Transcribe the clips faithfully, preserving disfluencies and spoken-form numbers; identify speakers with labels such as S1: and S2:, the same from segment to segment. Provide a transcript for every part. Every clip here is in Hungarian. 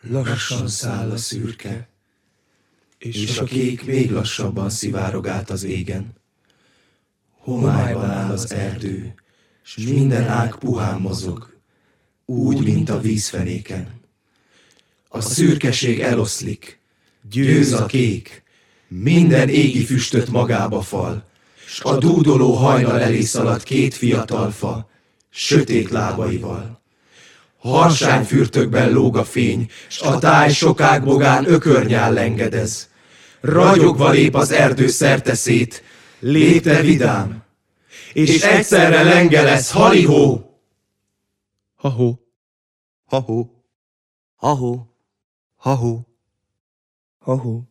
S1: Lassan száll a szürke, és a kék még lassabban szivárog át az égen. Homályban áll az erdő, s minden ág puhán mozog, úgy, mint a vízfenéken. A szürkeség eloszlik, győz a kék, minden égi füstöt magába fal, s a dúdoló hajnal elé szalad két fiatal fa, sötét lábaival. Harsányfürtökben lóg a fény, s a táj sokág bogán ökörnyál lengedez. Ragyogva lép az erdő szerte szét, lépte vidám, és egyszerre lengelesz, halihó!
S2: Ha-hó,
S3: Ha-hó,
S1: ha-hó,
S3: ha-hó.
S1: ha-hó.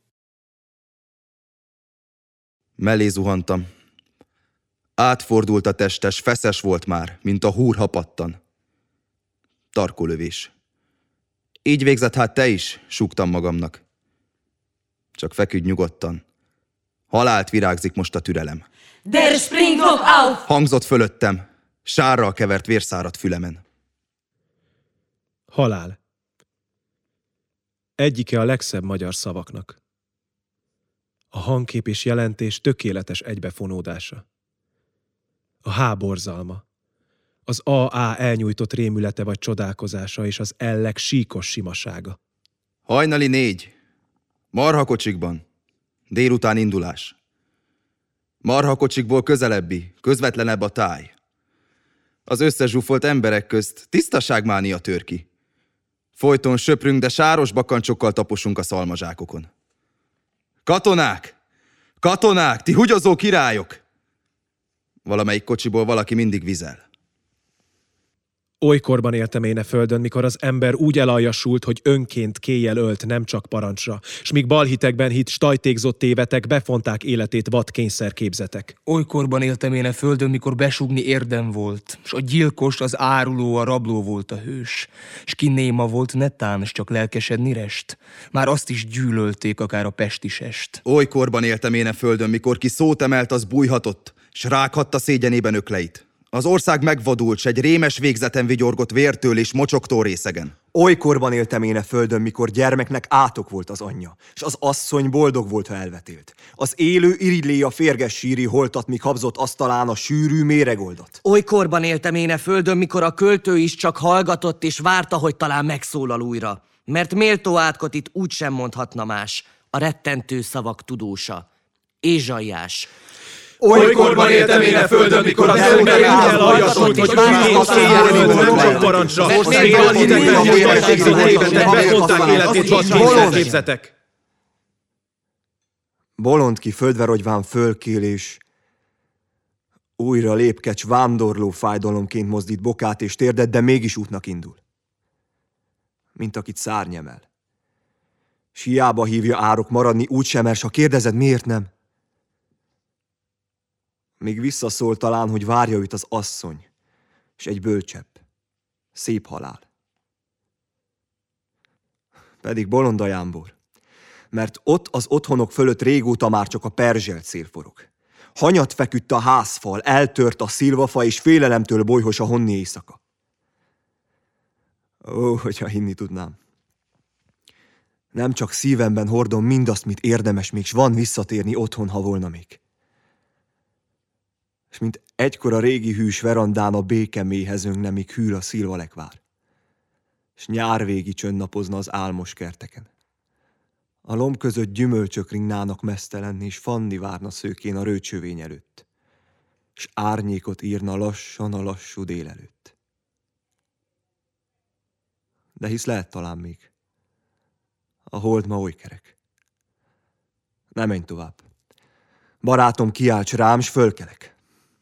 S3: Mellé zuhantam. Átfordult a testes, feszes volt már, mint a húr, ha pattan. Tarkólövés. Így végzett hát te is, súgtam magamnak. Csak feküdj nyugodtan. Halált virágzik most a türelem.
S4: Der springt noch auf!
S3: Hangzott fölöttem, sárral kevert vérszáradt fülemen.
S2: halál. Egyike a legszebb magyar szavaknak. A hangkép és jelentés tökéletes egybefonódása. A H borzalma, az A A elnyújtott rémülete vagy csodálkozása és az L-ek síkos simasága.
S3: Hajnali négy. Marhakocsikban. Délután indulás. Marhakocsikból közelebbi, közvetlenebb a táj. Az összezsúfolt emberek közt tisztaságmánia tör ki. Folyton söprünk, de sáros bakancsokkal taposunk a szalmazsákokon. Katonák! Katonák! Ti húgyozó királyok! Valamelyik kocsiból valaki mindig vizel.
S2: Olykorban éltem én e földön, mikor az ember úgy elaljasult, hogy önként kéjjel ölt, nem csak parancsra, s míg balhitekben hitt stajtékzott tévetek, befonták életét vad kényszerképzetek.
S1: Olykoriban éltem én a földön, mikor besugni érdem volt, s a gyilkos, az áruló, a rabló volt a hős, s ki néma volt netán, s csak lelkesedni rest. Már azt is gyűlölték, akár a pestisest.
S3: Olykorban éltem én e földön, mikor ki szót emelt, az bújhatott, s rághatta szégyenében ökleit. Az ország megvadult, s egy rémes végzeten vigyorgott vértől és mocsoktól részegen.
S5: Olykorban éltem én a földön, mikor gyermeknek átok volt az anyja, s az asszony boldog volt, ha elvetélt. Az élő irigylé a férges síri holtat, míg habzott asztalán a sűrű méregoldat.
S6: Olykorban éltem én a földön, mikor a költő is csak hallgatott és várta, hogy talán megszólal újra. Mert méltó átkot itt úgy sem mondhatna más, a rettentő szavak tudósa. Ézsaiás.
S7: Olykoriban éltem én a földön, mikor az ember úgy elhallgatott, hogy várjuk a széjjelni volt csak parancsra. Most még balhitekben is stajtékzott tévetek, befonták életét vad kényszerképzetek.
S5: Bolond ki földve rogyván fölkél, és újra lépkecs vándorló fájdalomként mozdít bokát és térdet, de mégis útnak indul. Mint akit szárny emel. S hiába hívja árok maradni, úgy sem mer, s ha kérdezed, miért nem? Még visszaszól talán, hogy várja őt az asszony, és egy bölcsebb, szép halál. Pedig bolond a jámbor, mert ott az otthonok fölött régóta már csak a perzselt szél forog. Hanyat feküdt a házfal, eltört a szilvafa, és félelemtől bolyhos a honni éjszaka. Ó, hogyha hinni tudnám. Nem csak szívemben hordom mindazt, mit érdemes még, s van visszatérni otthon, ha volna még. És mint egykor a régi hűs verandán a béke méhezőnk nemig hűl a szilvalekvár. És nyárvégi csönd napozna az álmos kerteken. A lomb között gyümölcsök ringnának mesztelenni, és Fanni várna szőkén a rőcsövény előtt. És árnyékot írna lassan a lassú délelőtt. De hisz lehet talán még. A hold ma oly kerek. Ne menj tovább. Barátom, kiálts rám, s fölkelek.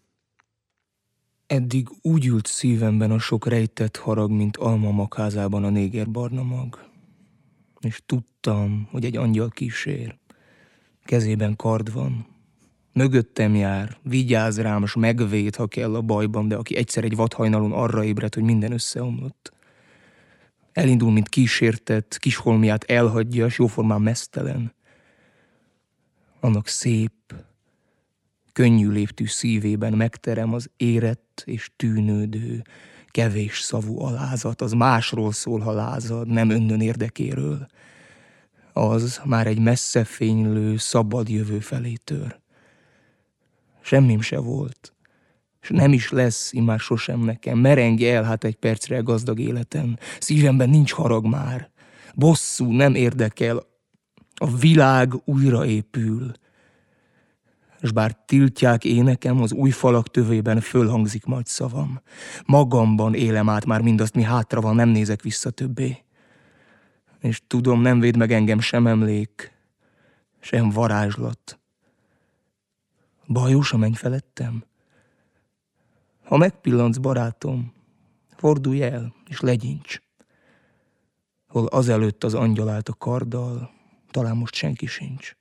S1: Eddig úgy ült szívemben a sok rejtett harag, mint alma magházában a néger barna mag. És tudtam, hogy egy angyal kísér. Kezében kard van. Mögöttem jár, vigyáz rám, s megvéd, ha kell a bajban, de aki egyszer egy vadhajnalon arra ébredt, hogy minden összeomlott. Elindul, mint kísértett, kisholmiát elhagyja, s jóformán meztelen. Annak szép, könnyű léptű szívében megterem az érett és tűnődő,
S8: Kevés szavú alázat, az másról szól, ha lázad, nem önnön érdekéről. Az már egy messze fénylő, szabad jövő felé tör. Semmim se volt, és nem is lesz immár sosem nekem. Merengj el hát egy percre gazdag életen. Szívemben nincs harag már. Bosszú nem érdekel. A világ újraépül. És bár tiltják énekem, az új falak tövében fölhangzik majd szavam. Magamban élem át már mindazt, mi hátra van, nem nézek vissza többé. És tudom, nem véd meg engem sem emlék, sem varázslat. Bajós a menny felettem? Ha megpillantsz, barátom, fordulj el, és legyints. Hol azelőtt az angyal állt a karddal, talán most senki sincs.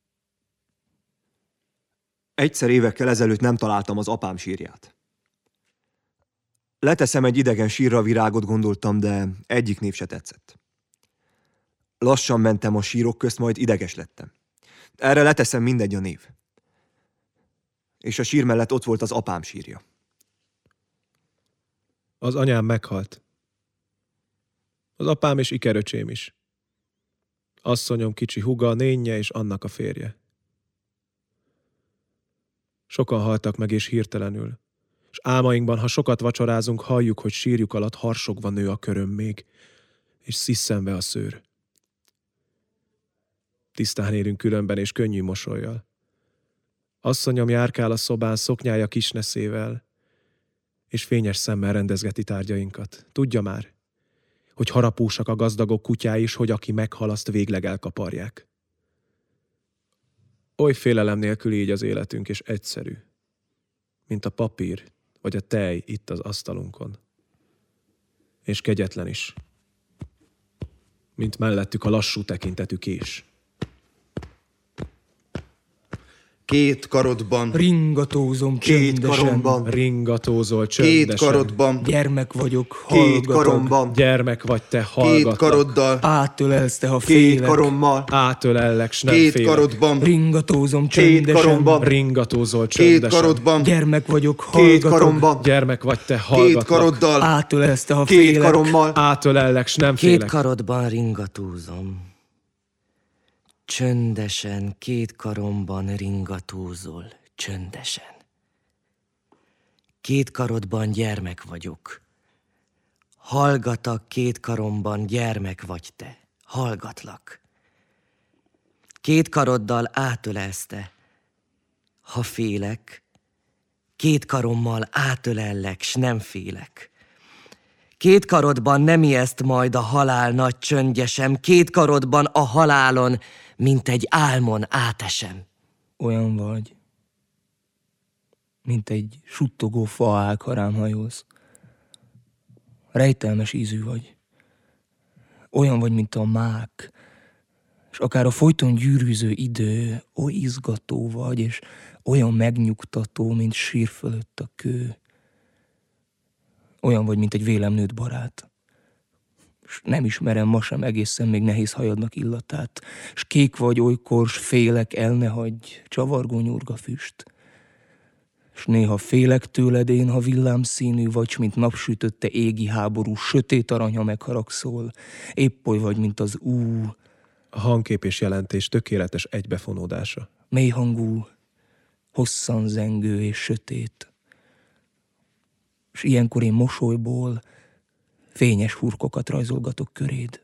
S5: Egyszer évekkel ezelőtt nem találtam az apám sírját. Leteszem egy idegen sírra virágot, gondoltam, de egyik név se tetszett. Lassan mentem a sírok közt, majd ideges lettem. Erre leteszem mindegy a név. És a sír mellett ott volt az apám sírja.
S2: Az anyám meghalt. Az apám és ikeröcsém is. Asszonyom kicsi húga, nénye és annak a férje. Sokan haltak meg és hirtelenül, és álmainkban, ha sokat vacsorázunk, halljuk, hogy sírjuk alatt harsogva nő a köröm még, és szisszenve a szőr. Tisztán érünk különben és könnyű mosollyal. Asszonyom járkál a szobán szoknyája kisneszével, és fényes szemmel rendezgeti tárgyainkat. Tudja már, hogy harapósak a gazdagok kutyái is, hogy aki meghal, azt végleg elkaparják. Oly félelem nélkül így az életünk, és egyszerű, mint a papír vagy a tej itt az asztalunkon. És kegyetlen is, mint mellettük a lassú tekintetű kés.
S3: Két karodban,
S8: Ringatózom
S5: Két
S8: csöndesen.
S5: karomban,
S2: Ringatózol csöndesen.
S3: két karodban,
S8: Gyermek vagyok,
S5: két
S8: hallgatag.
S5: karomban,
S2: Gyermek vagy te,
S3: két
S2: hallgatlak.
S3: karoddal,
S8: Átölelsz te, ha
S5: két
S8: félek.
S5: karommal,
S2: Átölellek, s nem
S3: két
S2: félek.
S3: karodban,
S8: Ringatózom
S5: két
S8: csöndesen.
S5: karomban,
S2: Ringatózol
S3: két
S2: csöndesen.
S3: karodban,
S8: Gyermek vagyok,
S5: két
S8: hallgatag.
S5: karomban,
S2: Gyermek vagy te,
S3: két
S2: hallgatlak.
S3: karoddal,
S8: Átölelsz te, ha
S5: két
S8: félek.
S5: karommal,
S2: Átölellek, s nem
S6: Két
S2: félek.
S6: karodban ringatózom. Csöndesen, két karomban ringatózol, csöndesen. Két karodban gyermek vagyok. Hallgatak, két karomban gyermek vagy te. Hallgatlak. Két karoddal átölelsz te. Ha félek, két karommal átölellek, s nem félek. Két karodban nem ijeszt majd a halál nagy csöndjesem, két karodban a halálon, mint egy álmon átesem.
S8: Olyan vagy, mint egy suttogó faág, ha rám hajolsz. Rejtelmes ízű vagy. Olyan vagy, mint a mák, és akár a folyton gyűrűző idő, oly izgató vagy, és olyan megnyugtató, mint sír fölött a kő. Olyan vagy, mint egy vélem nőtt barát. S nem ismerem ma sem egészen még nehéz hajadnak illatát. S kék vagy olykor, s félek, el ne hagyj, csavargó nyurga füst. S néha félek tőled én, ha villámszínű vagy, mint napsütötte égi háború, sötét arany, ha megharagszol. Épp oly vagy, mint az ú,
S2: A hangkép és jelentés tökéletes egybefonódása.
S8: mélyhangú, hosszan zengő és sötét. S ilyenkor én mosolyból fényes hurkokat rajzolgatok köréd.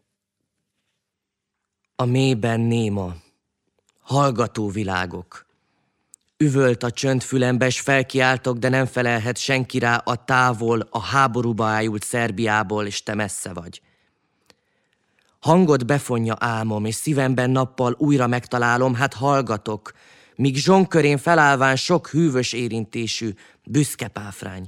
S6: A mélyben néma, hallgató világok. Üvölt a csönd fülembe, s felkiáltok, de nem felelhet senki rá a távol, a háborúba ájult Szerbiából, és te messze vagy. Hangod befonja álmom, és szívemben nappal újra megtalálom, hát hallgatok, míg zsonkörén felállván sok hűvös érintésű, büszke páfrány.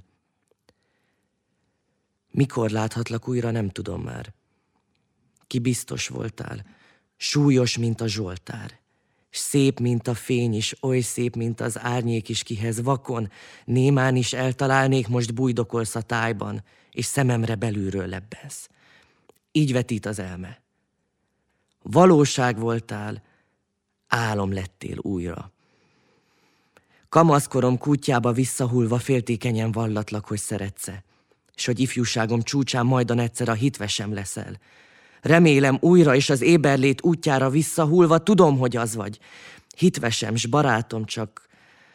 S6: Mikor láthatlak újra, nem tudom már. Ki biztos voltál, súlyos, mint a Zsoltár, s szép, mint a fény is, oly szép, mint az árnyék is, kihez vakon, némán is eltalálnék, most bújdokolsz a tájban, és szememre belülről lebbensz. Így vetít az elme. Valóság voltál, álom lettél újra. Kamaszkorom kútjába visszahullva féltékenyen vallatlak, hogy szeretsz-e. és hogy ifjúságom csúcsán majdan egyszer a hitvesem leszel. Remélem újra és az éberlét útjára visszahullva tudom, hogy az vagy. Hitvesem s barátom, csak...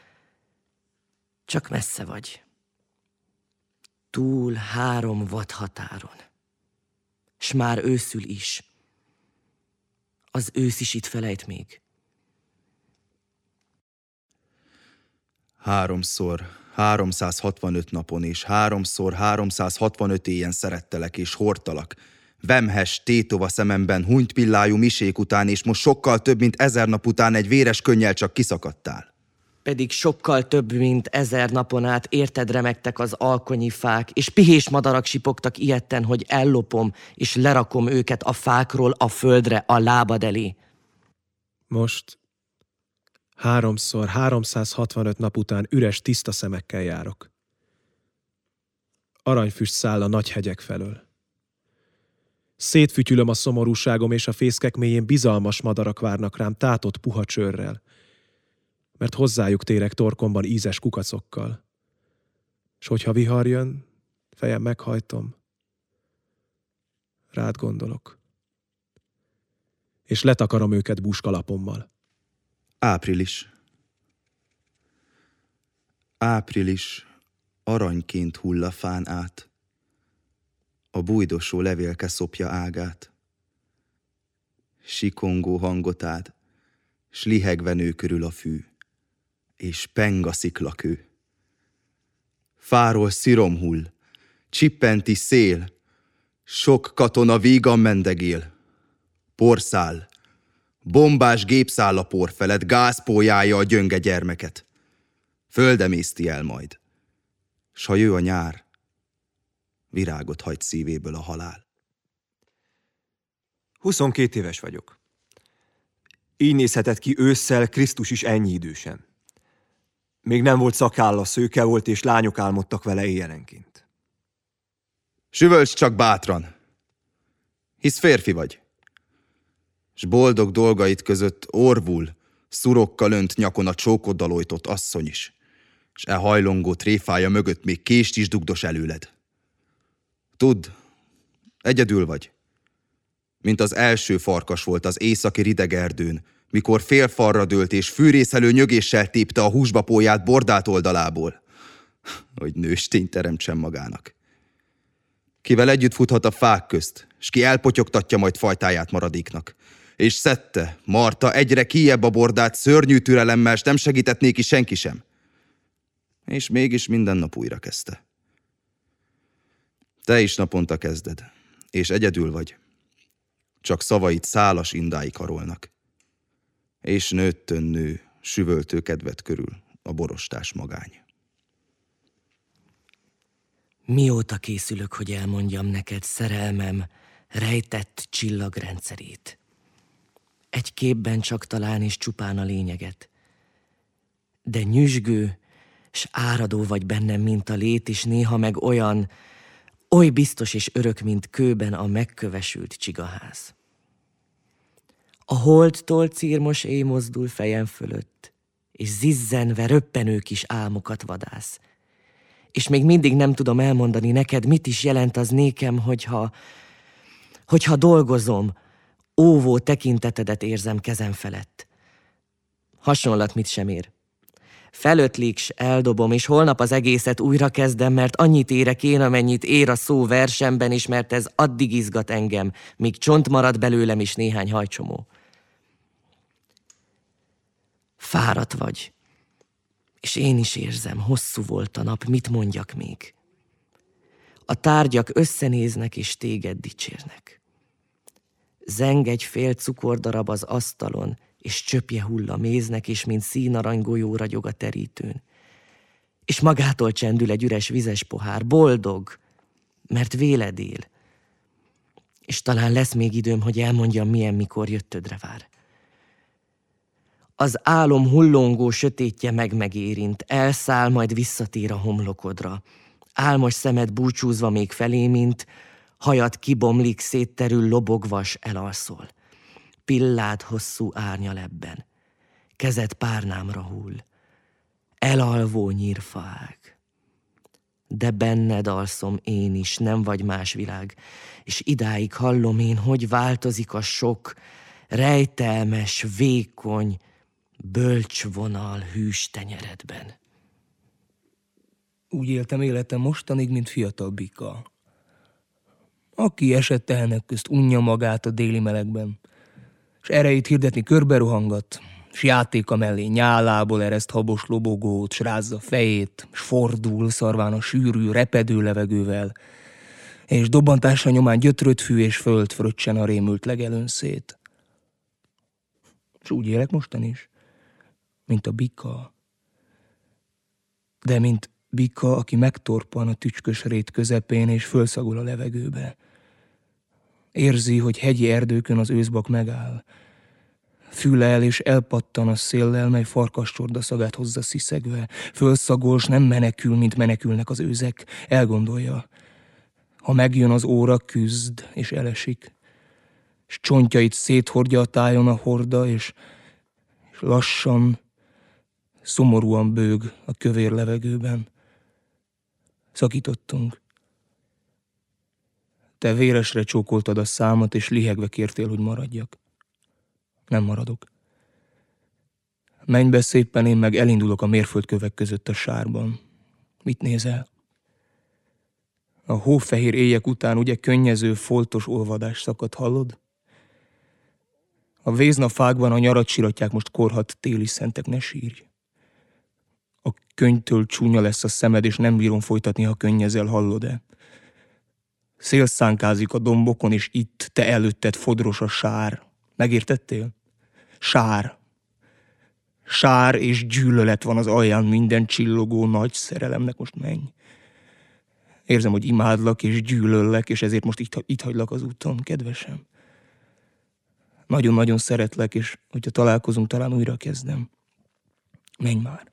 S6: csak messze vagy. Túl három vadhatáron. S már őszül is. Az ősz is itt felejt még.
S3: Háromszor, háromszázhatvanöt napon és háromszor, háromszázhatvanöt éjjel szerettelek és hordtalak. Vemhes, tétova szememben hunyt pillájú misék után, és most sokkal több, mint ezer nap után egy véres könnyel csak kiszakadtál.
S6: Pedig sokkal több, mint ezer napon át érted remegtek az alkonyi fák, és pihés madarak sipogtak ijedten, hogy ellopom, és lerakom őket a fákról a földre a lábad elé.
S2: Most háromszor, háromszázhatvanöt nap után üres, tiszta szemekkel járok. Aranyfüst száll a nagy hegyek felől. Szétfütyülöm a szomorúságom, és a fészkek mélyén bizalmas madarak várnak rám tátott puha csőrrel, mert hozzájuk térek torkomban ízes kukacokkal. S hogyha vihar jön, fejem meghajtom, rád gondolok, és letakarom őket búskalapommal.
S3: Április. Április aranyként hull a fán át, a bújdosó levélke szopja ágát. Sikongó hangot ád, s lihegve nő körül a fű, és peng a sziklakő. Fáról szirom hull, csippenti szél, sok katona vígan mendegél. Porszáll, bombás gépszáll a por felett, gázpólyája a gyönge gyermeket. Földemészti el majd, s ha jö a nyár, virágot hagy szívéből a halál.
S5: Huszonkét éves vagyok. Így nézhetett ki ősszel Krisztus is ennyi idősen. Még nem volt szakálla, szőke volt, és lányok álmodtak vele éjjelenként.
S3: Süvölts csak bátran, hisz férfi vagy, s boldog dolgait között orvul, szurokkal önt nyakon a csókoddal ojtott asszony is, s e hajlongó tréfája mögött még kést is dugdos előled. Tudd, egyedül vagy, mint az első farkas volt az északi ridegerdőn, mikor félfalra dőlt és fűrészelő nyögéssel tépte a húsbapóját bordált oldalából, hogy nőstényt teremtsen magának. Kivel együtt futhat a fák közt, s ki elpotyogtatja majd fajtáját maradéknak. És szedte, marta egyre kijebb a bordát szörnyű türelemmel, s nem segített néki senki sem. És mégis minden nap újra kezdte. Te is naponta kezded, és egyedül vagy. Csak szavait szálas indái karolnak. És nőttön nő, süvöltő kedved körül a borostás magány.
S6: Mióta készülök, hogy elmondjam neked szerelmem rejtett csillagrendszerét? Egy képben csak talán és csupán a lényeget. De nyüzsgő, s áradó vagy bennem, mint a lét, és néha meg olyan, oly biztos és örök, mint kőben a megkövesült csigaház. A holdtól círmos éj mozdul fejem fölött, és zizzenve röppenő kis álmokat vadász. És még mindig nem tudom elmondani neked, mit is jelent az nékem, hogyha, hogyha dolgozom, óvó tekintetedet érzem kezem felett. Hasonlat mit sem ér. Felötlik, s eldobom, és holnap az egészet újra kezdem, mert annyit érek én, amennyit ér a szó versemben is, mert ez addig izgat engem, míg csont marad belőlem is néhány hajcsomó. Fáradt vagy, és én is érzem, hosszú volt a nap, mit mondjak még. A tárgyak összenéznek, és téged dicsérnek. Zeng egy fél cukordarab az asztalon, és csöpje hull a méznek, és mint színarany golyó ragyog a terítőn. És magától csendül egy üres vizes pohár, boldog, mert véled él. És talán lesz még időm, hogy elmondjam, milyen mikor jöttödre vár. Az álom hullongó sötétje meg-megérint, elszáll, majd visszatér a homlokodra. Álmos szemed búcsúzva még felé, mint hajad kibomlik, szétterül, lobogva, s elalszol. Pillád hosszú árnyalebben, kezed párnámra hull, elalvó nyírfaág. de benned alszom én is, nem vagy más világ, és idáig hallom én, hogy változik a sok, rejtelmes, vékony, bölcs vonal hűs tenyeredben.
S8: Úgy éltem életem mostanig, mint fiatal bika, aki esett tehenek közt unja magát a déli melegben, s erejét hirdetni körberohangat, s játéka mellé nyálából ereszt habos lobogót, s rázza fejét, s fordul szarván a sűrű, repedő levegővel, és dobbantása nyomán gyötrött fű és föld fröccsen a rémült legelőn szét. S úgy élek mostan is, mint a bika, de mint bika, aki megtorpan a tücskös rét közepén, és fölszagol a levegőbe. Érzi, hogy hegyi erdőkön az őszbak megáll. Fül el, és elpattan a széllel, mely farkascsorda szagát hozza sziszegve. Fölszagol, s nem menekül, mint menekülnek az őzek. Elgondolja. Ha megjön az óra, küzd, és elesik. S csontjait széthordja a tájon a horda, és, és lassan, szomorúan bőg a kövér levegőben. Szakítottunk. Te véresre csókoltad a számat, és lihegve kértél, hogy maradjak. Nem maradok. Menj be szépen, én meg elindulok a mérföldkövek között a sárban. Mit nézel? A hófehér éjek után ugye könnyező, foltos olvadás szakad, hallod? A véznafákban a nyarat siratják most korhat téli szentek, ne sírj. A könyvtől csúnya lesz a szemed, és nem bírom folytatni, ha könnyezel, hallod-e? Szél szánkázik a dombokon, és itt te előtted fodros a sár. Megértettél? Sár. Sár és gyűlölet van az alján minden csillogó nagy szerelemnek, most menj. Érzem, hogy imádlak és gyűlöllek, és ezért most itt, itt hagylak az úton, kedvesem. Nagyon-nagyon szeretlek, és hogyha találkozunk, talán újra kezdem. Menj már.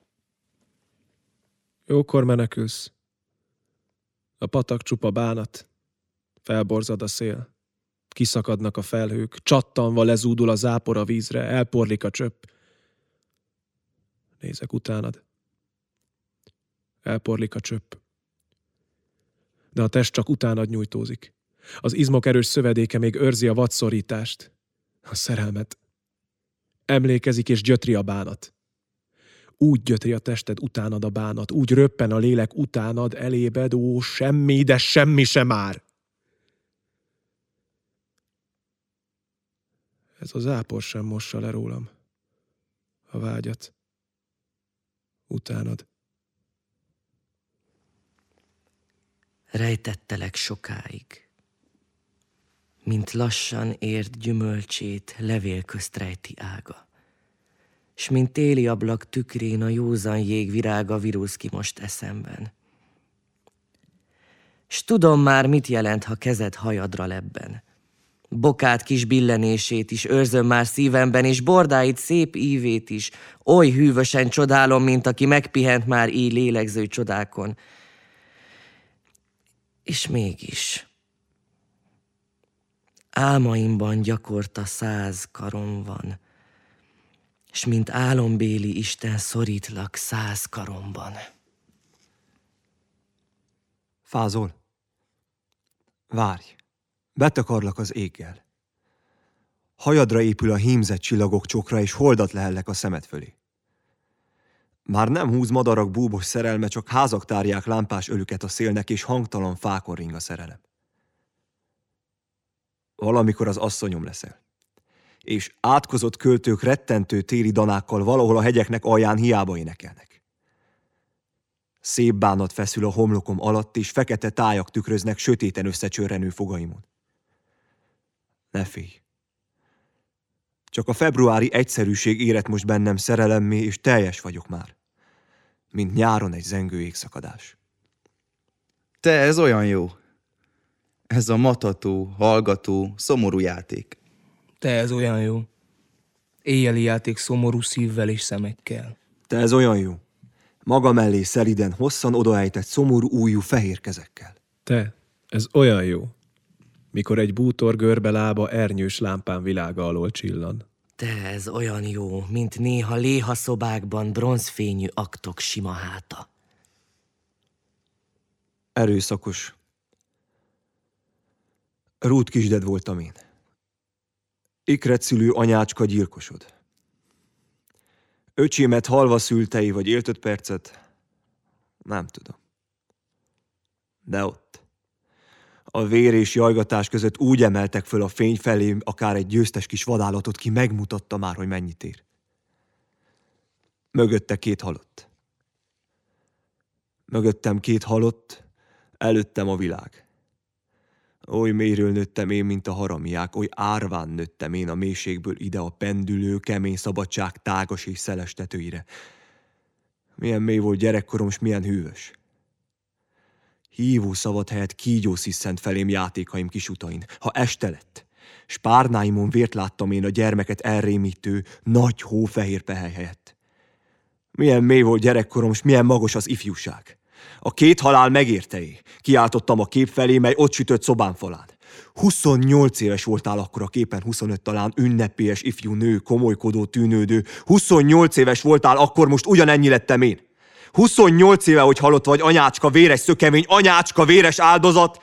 S2: Jókor menekülsz. A patak csupa bánat. Felborzad a szél. Kiszakadnak a felhők. Csattanva lezúdul a zápor a vízre. Elporlik a csöpp. Nézek utánad. Elporlik a csöpp. De a test csak utánad nyújtózik. Az izmok erős szövedéke még őrzi a vadszorítást. A szerelmet. Emlékezik és gyötri a bánat. Úgy gyötri a tested utánad a bánat, úgy röppen a lélek utánad elébed, ó, semmi, de semmi sem már. Ez a zápor sem mossa le rólam a vágyat. Utánad.
S6: Rejtettelek sokáig, mint lassan ért gyümölcsét levél közt rejti ága, s mint téli ablak tükrén a józan jég virága virulsz ki most eszemben. S tudom már, mit jelent, ha kezed hajadra lebben. Bokát kis billenését is őrzöm már szívemben, és bordáit szép ívét is oly hűvösen csodálom, mint aki megpihent már így lélegző csodákon. És mégis álmaimban gyakorta száz karom van, s mint álombéli Isten szorítlak száz karomban.
S5: Fázol? Várj, betakarlak az éggel. Hajadra épül a hímzett csillagok csokra, és holdat lehellek a szemed fölé. Már nem húz madarak búbos szerelme, csak házak tárják lámpás ölüket a szélnek, és hangtalan fákon ring a szerelem. Valamikor az asszonyom leszel, és átkozott költők rettentő téli danákkal valahol a hegyeknek alján hiába énekelnek. Szép bánat feszül a homlokom alatt, és fekete tájak tükröznek sötéten összecsörrenő fogaimon. Ne félj! Csak a februári egyszerűség érett most bennem szerelemmé, és teljes vagyok már, mint nyáron egy zengő égszakadás.
S3: Te, ez olyan jó. Ez a matató, hallgató, szomorú játék.
S8: Te, ez olyan jó. Éjjeli játék szomorú szívvel és szemekkel.
S5: Te, ez olyan jó. Maga mellé szeliden, hosszan odaejtett szomorú újú fehér kezekkel.
S2: Te, ez olyan jó, mikor egy bútor görbe lába ernyős lámpán világa alól csillan.
S6: Te, ez olyan jó, mint néha léha szobákban bronzfényű aktok sima háta.
S5: Erőszakos. Rút kisded voltam én. Ikret szülő anyácska gyilkosod. Öcsémet halva szültei, vagy élt öt percet? Nem tudom. De ott. A vér és jajgatás között úgy emeltek föl a fény felé, akár egy győztes kis vadállatot, ki megmutatta már, hogy mennyit ér. Mögötte két halott. Mögöttem két halott, előttem a világ. Oly mélyről nőttem én, mint a haramiák, oly árván nőttem én a mélységből ide a pendülő, kemény szabadság tágas és szeles tetőire. Milyen mély volt gyerekkorom, s milyen hűvös. Hívó szavad helyett kígyó sziszent felém játékaim kis utain. Ha este lett, s párnáimon vért láttam én a gyermeket elrémítő, nagy hófehér pehely helyett. Milyen mély volt gyerekkorom, s milyen magos az ifjúság. A két halál megérte-é. Kiáltottam a kép felé, mely ott sütött szobám falán. huszonnyolc éves voltál akkor a képen, huszonöt talán, ünnepélyes ifjú nő, komolykodó, tűnődő. huszonnyolc éves voltál akkor, most ugyanennyi lettem én. huszonnyolc éve, hogy halott vagy, anyácska, véres szökemény, anyácska, véres áldozat.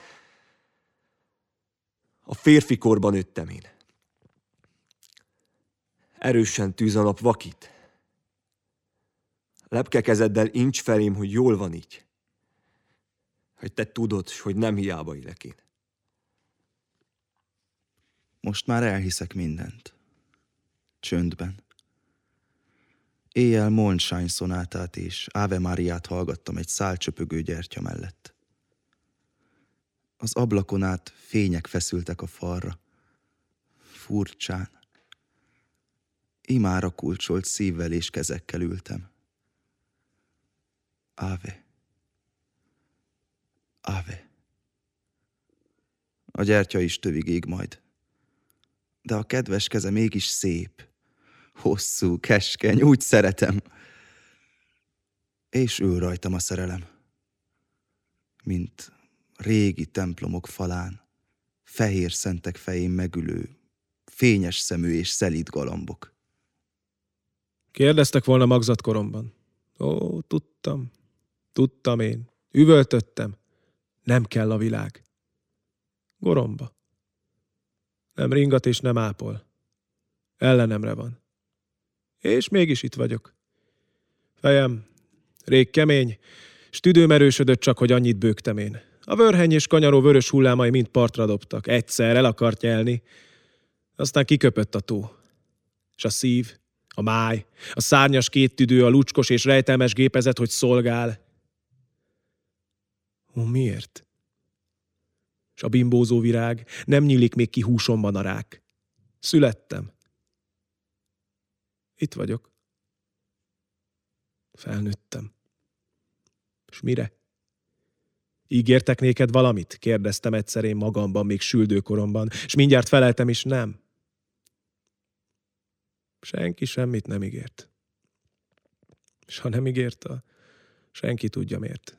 S5: A férfi korban nőttem én. Erősen tűz a nap vakít. Lepke kezeddel incs felém, hogy jól van így. Hogy te tudod, hogy nem hiába élek én.
S3: Most már elhiszek mindent. Csöndben. Éjjel Mondschein szonátát és Ave Mariát hallgattam egy szál csöpögő gyertya mellett. Az ablakon át fények feszültek a falra. Furcsán. Imára kulcsolt szívvel és kezekkel ültem. Ave. Ave. A gyertya is tövig ég majd. De a kedves keze mégis szép. Hosszú, keskeny, úgy szeretem. És ül rajtam a szerelem. Mint régi templomok falán, fehér szentek fején megülő, fényes szemű és szelíd galambok.
S2: Kérdeztek volna magzatkoromban. Ó, tudtam. Tudtam én. Üvöltöttem. Nem kell a világ. Goromba. Nem ringat és nem ápol. Ellenemre van. És mégis itt vagyok. Fejem, rég kemény, s tüdőm erősödött csak, hogy annyit bőgtem én. A vörheny és kanyaró vörös hullámai mind partra dobtak. Egyszer el akart nyelni. Aztán kiköpött a tó. És a szív, a máj, a szárnyas két tüdő, a lucskos és rejtelmes gépezet, hogy szolgál. Ó, miért? És a bimbózó virág, nem nyílik még ki húsomban a rák. Születtem. Itt vagyok. Felnőttem. És mire? Ígértek néked valamit? Kérdeztem egyszer én magamban, még süldőkoromban, és mindjárt feleltem is nem. Senki semmit nem ígért. És ha nem ígérte, senki tudja miért.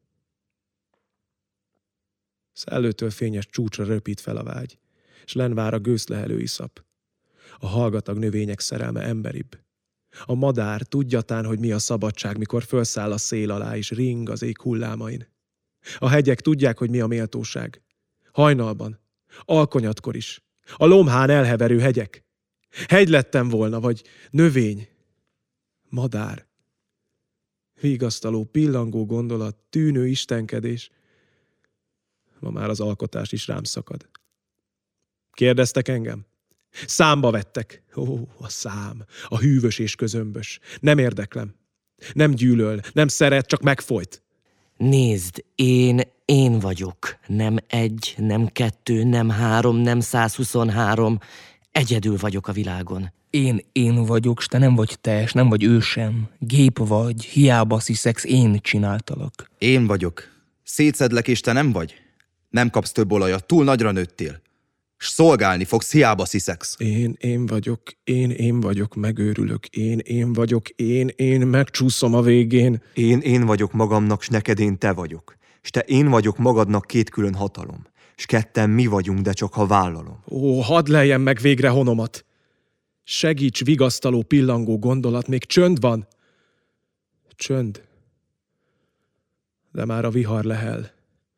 S2: Szellőtől fényes csúcsra röpít fel a vágy, és lenn vár a gőzlehelő iszap. A hallgatag növények szerelme emberibb. A madár tudjatán, hogy mi a szabadság, mikor fölszáll a szél alá, és ring az ég hullámain. A hegyek tudják, hogy mi a méltóság. Hajnalban, alkonyatkor is. A lomhán elheverő hegyek. Hegy lettem volna, vagy növény. Madár. Vigasztaló, pillangó gondolat, tűnő istenkedés. Ma már az alkotás is rám szakad. Kérdeztek engem? Számba vettek. Ó, a szám, a hűvös és közömbös. Nem érdeklem. Nem gyűlöl, nem szeret, csak megfojt.
S6: Nézd, én, én vagyok. Nem egy, nem kettő, nem három, nem százhuszonhárom. Egyedül vagyok a világon.
S8: Én, én vagyok, s te nem vagy te, s nem vagy ő sem. Gép vagy, hiába sziszegsz, én csináltalak.
S3: Én vagyok. Szétszedlek, és te nem vagy. Nem kapsz több olajat, túl nagyra nőttél. S szolgálni fogsz, hiába sziszegsz.
S2: Én, én vagyok, én, én vagyok, megőrülök. Én, én vagyok, én, én megcsúszom a végén.
S5: Én, én vagyok magamnak, s neked én te vagyok. S te én vagyok magadnak két külön hatalom. S ketten mi vagyunk, de csak ha vállalom.
S2: Ó, hadd leljem meg végre honomat. Segíts, vigasztaló, pillangó gondolat, még csönd van. Csönd. De már a vihar lehel.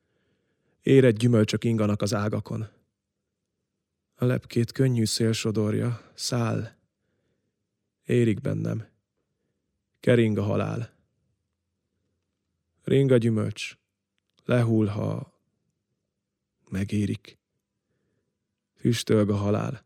S2: Érett gyümölcsök inganak az ágakon. A lepkét könnyű szél sodorja, száll. Érik bennem. Kering a halál. Ring a gyümölcs. Lehull, ha megérik. Füstölg a halál.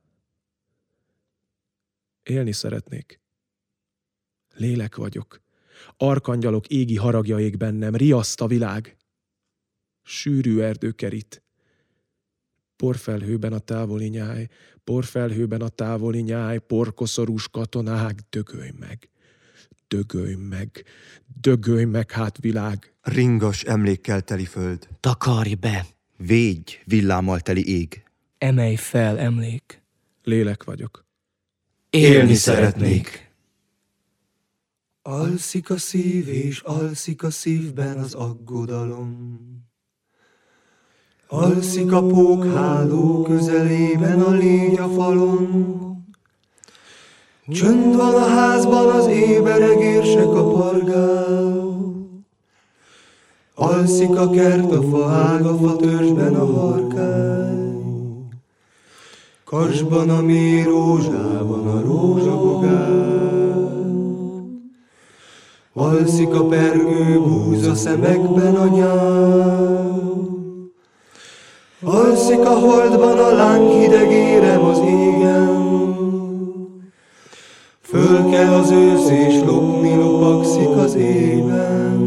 S2: Élni szeretnék. Lélek vagyok. Arkangyalok égi haragja ég bennem, riaszt a világ. Sűrű erdő kerít. Porfelhőben a távoli nyáj, porfelhőben a távoli nyáj, porkoszorús katonák, dögölj meg, dögölj meg, dögölj meg, hát világ.
S5: Ringas emlékkel teli föld.
S6: Takarj be.
S3: Végy, villámmal teli ég.
S8: Emelj fel, emlék.
S2: Lélek vagyok.
S1: Élni szeretnék.
S5: Alszik a szív, és alszik a szívben az aggodalom. Alszik a pókháló közelében a légy a falon. Csönd van a házban, az éberegérsek a pargál. Alszik a kert, a faág, a fatörzsben a harkály. Kasban a mély rózsában a rózsabogál. Alszik a pergő búza szemekben a nyál. Alszik a holdban a láng hideg érem az égen. Föl kell az ősz és lopni lopakszik az ében.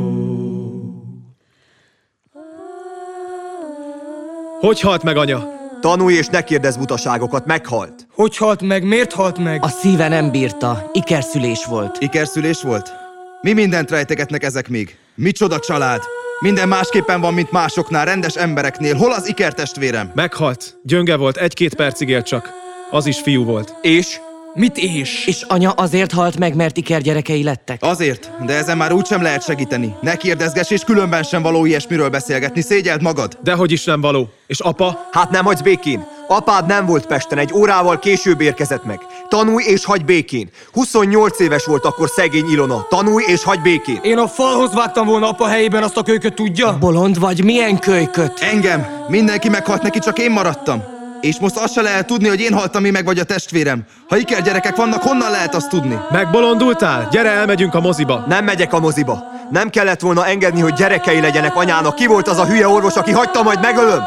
S2: Hogy halt meg, anya?
S5: Tanulj és ne kérdezz butaságokat, meghalt.
S8: Hogy halt meg? Miért halt meg?
S6: A szíve nem bírta, ikerszülés volt.
S3: Ikerszülés volt? Mi mindent rejtegetnek ezek még? Micsoda család? Minden másképpen van, mint másoknál, rendes embereknél. Hol az ikertestvérem?
S2: Meghalt. Gyönge volt, egy-két percig élt csak. Az is fiú volt.
S8: És? Mit és?
S6: És anya azért halt meg, mert ikergyerekei lettek?
S3: Azért, de ezen már úgysem lehet segíteni. Ne kérdezgess, és különben sem való ilyesmiről beszélgetni. Szégyeld magad!
S2: Dehogy is nem való. És apa?
S5: Hát nem hagysz békén. Apád nem volt Pesten, egy órával később érkezett meg. Tanulj és hagyj békén. huszonnyolc éves volt akkor szegény Ilona. Tanulj és hagyj békén.
S8: Én a falhoz vágtam volna apa helyében azt a kölyköt, tudja?
S6: Bolond vagy, milyen kölyköt?
S3: Engem! Mindenki meghalt, neki csak én maradtam. És most azt se lehet tudni, hogy én haltam mi meg vagy a testvérem. Ha ikergyerekek vannak, honnan lehet azt tudni?
S2: Megbolondultál? Gyere, elmegyünk a moziba.
S5: Nem megyek a moziba. Nem kellett volna engedni, hogy gyerekei legyenek anyának. Ki volt az a hülye orvos, aki hagyta, majd megölöm?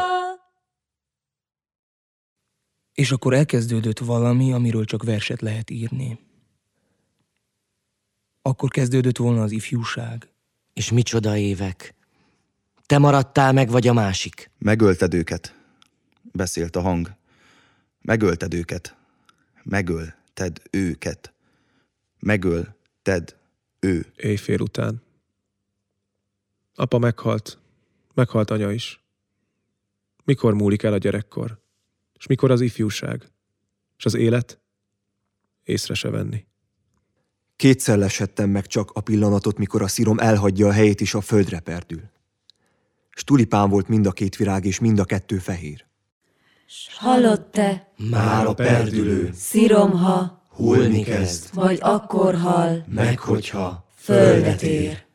S8: És akkor elkezdődött valami, amiről csak verset lehet írni. Akkor kezdődött volna az ifjúság.
S6: És micsoda évek. Te maradtál meg, vagy a másik?
S3: Megölted őket. Beszélt a hang. Megölted őket. Megölted őket. Megölted ő.
S2: Éjfél után. Apa meghalt. Meghalt anya is. Mikor múlik el a gyerekkor? És mikor az ifjúság? És az élet? Észre se venni.
S5: Kétszer lesettem meg csak a pillanatot, mikor a szírom elhagyja a helyét és a földre perdül. S tulipán volt mind a két virág, és mind a kettő fehér.
S4: S hallod te,
S1: Már a perdülő
S4: szírom, ha
S1: hullni kezd,
S4: vagy akkor hal,
S1: meg hogyha
S4: földet ér.